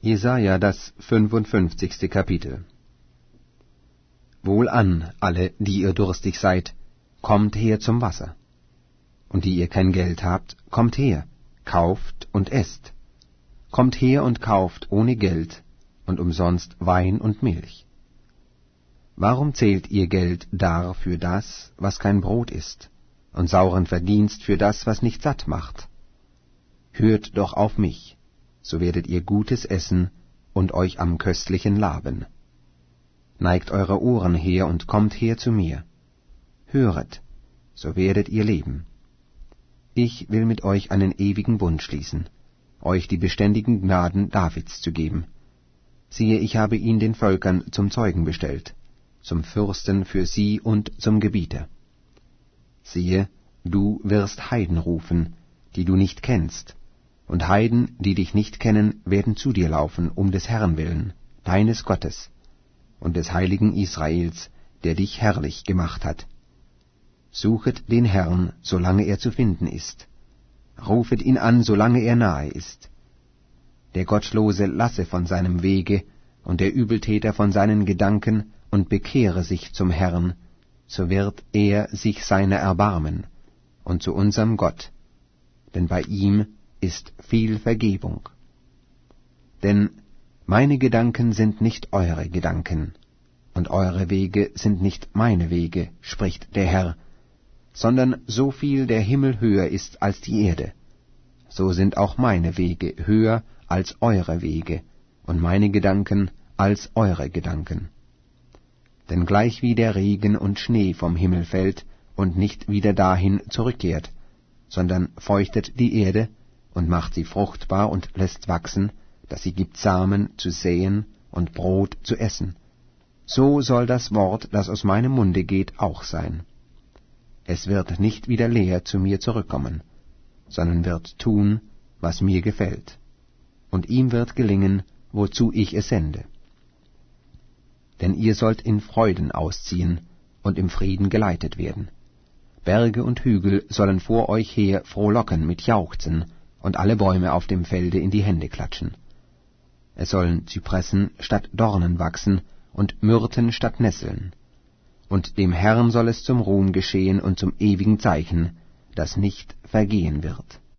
Jesaja, das 55. Kapitel. Wohlan, alle, die ihr durstig seid, kommt her zum Wasser. Und die ihr kein Geld habt, kommt her, kauft und esst. Kommt her und kauft ohne Geld und umsonst Wein und Milch. Warum zählt ihr Geld dar für das, was kein Brot ist, und sauren Verdienst für das, was nicht satt macht? Hört doch auf mich, so werdet ihr Gutes essen und euch am Köstlichen laben. Neigt eure Ohren her und kommt her zu mir. Höret, so werdet ihr leben. Ich will mit euch einen ewigen Bund schließen, euch die beständigen Gnaden Davids zu geben. Siehe, ich habe ihn den Völkern zum Zeugen bestellt, zum Fürsten für sie und zum Gebieter. Siehe, du wirst Heiden rufen, die du nicht kennst, und Heiden, die dich nicht kennen, werden zu dir laufen, um des Herrn willen, deines Gottes, und des heiligen Israels, der dich herrlich gemacht hat. Suchet den Herrn, solange er zu finden ist. Rufet ihn an, solange er nahe ist. Der Gottlose lasse von seinem Wege, und der Übeltäter von seinen Gedanken, und bekehre sich zum Herrn, so wird er sich seiner erbarmen, und zu unserem Gott, denn bei ihm ist viel Vergebung. Denn meine Gedanken sind nicht eure Gedanken, und eure Wege sind nicht meine Wege, spricht der Herr, sondern so viel der Himmel höher ist als die Erde, so sind auch meine Wege höher als eure Wege, und meine Gedanken als eure Gedanken. Denn gleichwie der Regen und Schnee vom Himmel fällt und nicht wieder dahin zurückkehrt, sondern feuchtet die Erde und macht sie fruchtbar und lässt wachsen, dass sie gibt Samen zu säen und Brot zu essen, so soll das Wort, das aus meinem Munde geht, auch sein. Es wird nicht wieder leer zu mir zurückkommen, sondern wird tun, was mir gefällt, und ihm wird gelingen, wozu ich es sende. Denn ihr sollt in Freuden ausziehen und im Frieden geleitet werden. Berge und Hügel sollen vor euch her frohlocken mit Jauchzen, und alle Bäume auf dem Felde in die Hände klatschen. Es sollen Zypressen statt Dornen wachsen und Myrten statt Nesseln. Und dem Herrn soll es zum Ruhm geschehen und zum ewigen Zeichen, das nicht vergehen wird.